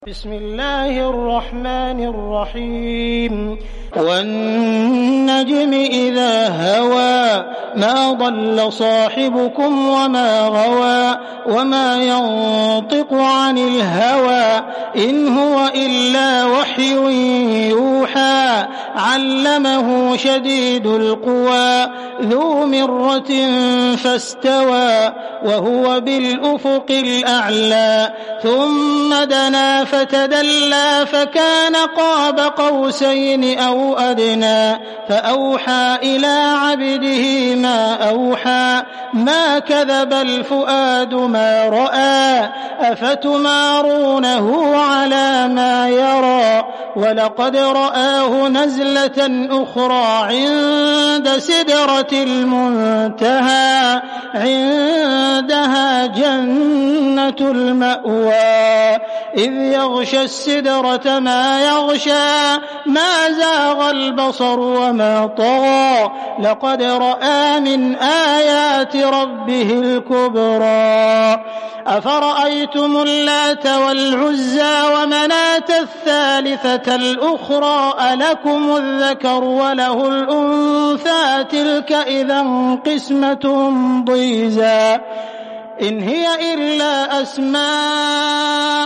بسم الله الرحمن الرحيم والنجم إذا هوى ما ضل صاحبكم وما غوى وما ينطق عن الهوى إن هو إلا وحي يوحى علمه شديد القوى ذو مرة فاستوى وهو بالأفق الأعلى ثم دنا فتدلى فكان قاب قوسين أو أدنى فأوحى إلى عبده ما أوحى ما كذب الفؤاد ما رأى أفتمارونه على ما يرى ولقد رآه نزلة أخرى عند سدرة المنتهى عندها جنة المأوى إذ يغشى السدرة ما يغشى ما زاغ البصر وما طغى لقد رأى من آيات ربه الكبرى أفرأيتم اللات والعزى ومناة الثالثة الأخرى ألكم الذكر وله الأنثى تلك إذا قسمة ضيزى إن هي إلا أسماء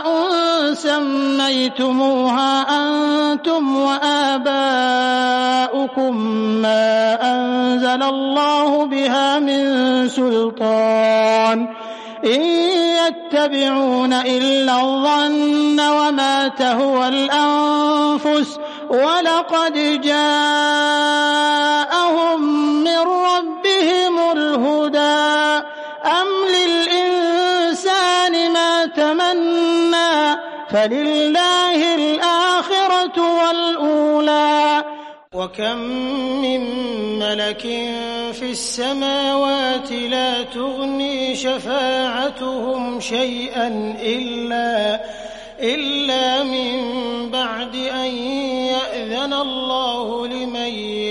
سميتموها أنتم وآباؤكم ما أنزل الله بها من سلطان إن يتبعون إلا الظن وما تهوى الأنفس ولقد جاءهم من ربهم الهدى أم للإنسان ما تمنى فلله الآخرة والأولى وكم من ملك في السماوات لا تغني شفاعتهم شيئا إلا من بعد أن يأذن الله لمن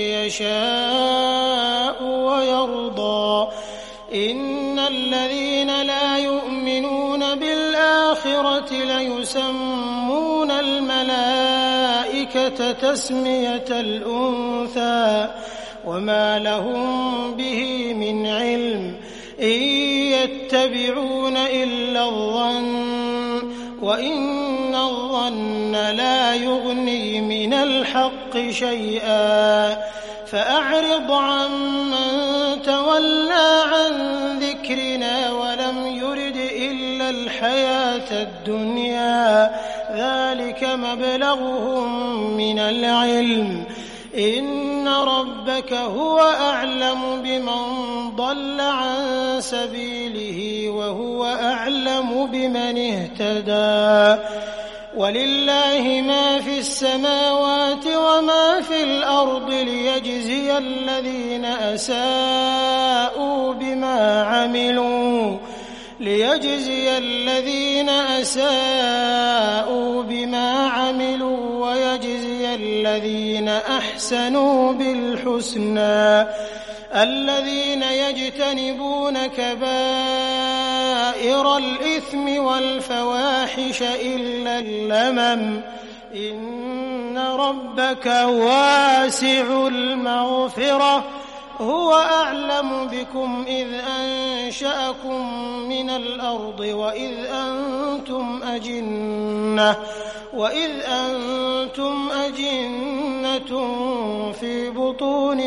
يشاء ويرضى إن الذين لا يؤمنون بالآخرة ليسمون الملائكة تسمية الأنثى وما لهم به من علم إن يتبعون إلا الظن وإن الظن لا يغني من الحق شيئا فأعرض عمن تولى عن ذكرنا ولم يرد إلا الحياة الدنيا ذلك مبلغهم من العلم إن ربك هو أعلم بمن ضل عن سبيله وهو أعلم بمن اهتدى ولله ما في السماوات وما في الأرض ليجزي الذين أساءوا بما عملوا ويجزي الذين أحسنوا بالحسنى الذين يجتنبون كبائر الإثم والفواحش إلا اللمم إن ربك واسع المغفرة هو أعلم بكم إذ أنشأكم من الأرض وإذ أنتم أجنة في بطون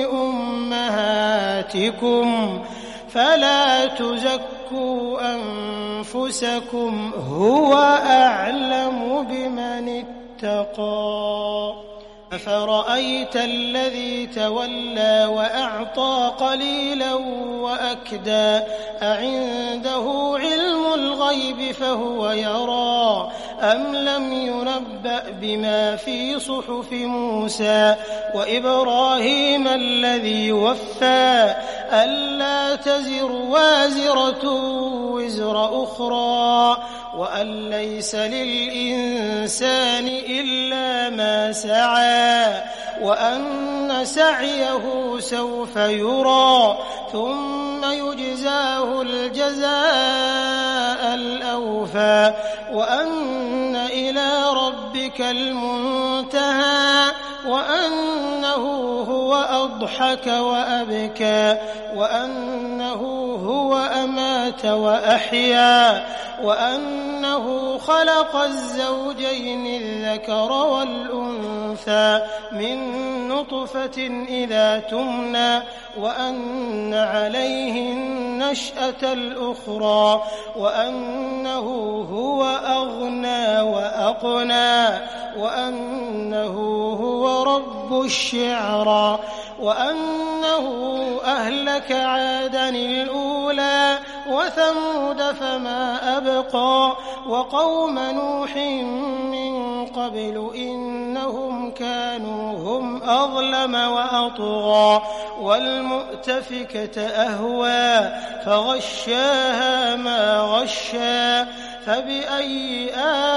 أمهاتكم فلا تزكوا أنفسكم هو أعلم بمن اتقى أفرأيت الذي تولى وأعطى قليلا وأكدى أعنده علم الغيب فهو يرى أم لم ينبأ بما في صحف موسى وإبراهيم الذي وفى ألا تزر وازرة وزر أخرى وأن ليس للإنسان إلا ما سعى وأن سعيه سوف يرى ثم يجزاه الجزاء الأوفى وأن إلى ربك المنتهى وأنه هو أضحك وأبكى وأنه هو أمات وأحيا وأنه خلق الزوجين الذكر والأنثى من نطفة إذا تمنى وأن عليه النشأة الأخرى وأنه هو أغنى وأقنى وأنه هو رب الشعرى وأنه أهلك عادا الأولى وثمود فما أبقى وقوم نوح من قبل إنهم كانوا هم أظلم وأطغى والمؤتفكة أهوى فغشاها ما غشى فبأي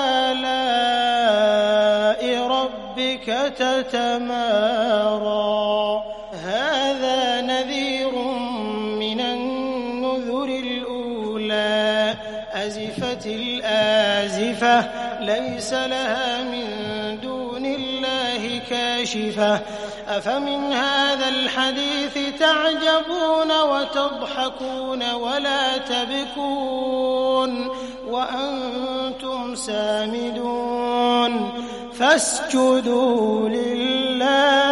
آلاء ربك تتمارى هذا نذير من النذر الأولى أزفت الآزفة ليس لها من دون الله كاشفة أفمن هذا الحديث تعجبون وتضحكون ولا تبكون وأنتم سامدون فاسجدوا لله